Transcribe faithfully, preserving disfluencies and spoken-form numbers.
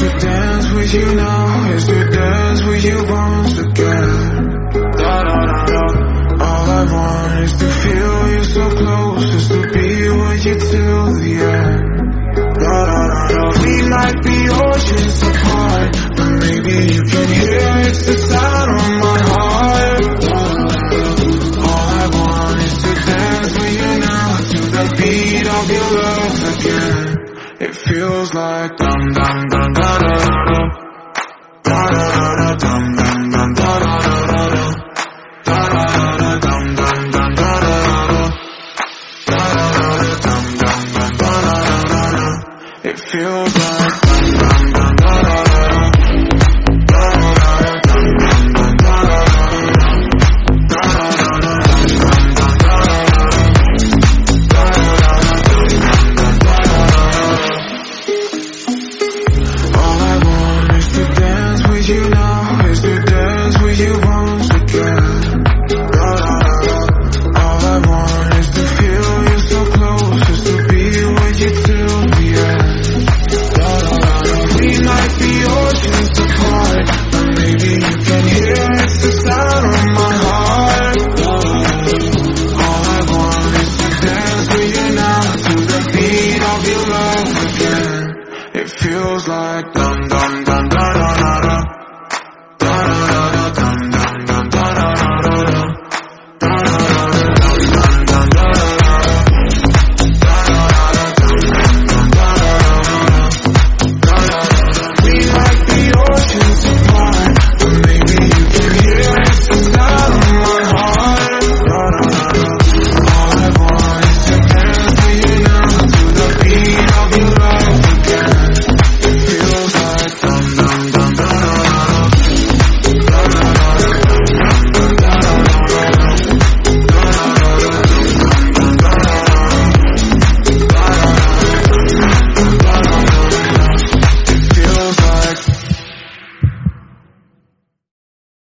to dance with you now, is to dance with you once again. Da da da da. All I want is to feel you so close, is to be with you till the end. Da da da da. We might be oceans apart, but maybe you can hear it's the sound of my heart. Da da da da. All I want is to dance with you now, to the beat of your love again. It feels like dum dum dum da da da da da da da dum dum dum da da da da da da da dum dum dum da da da da da da dum dum dum da da da da. It feels like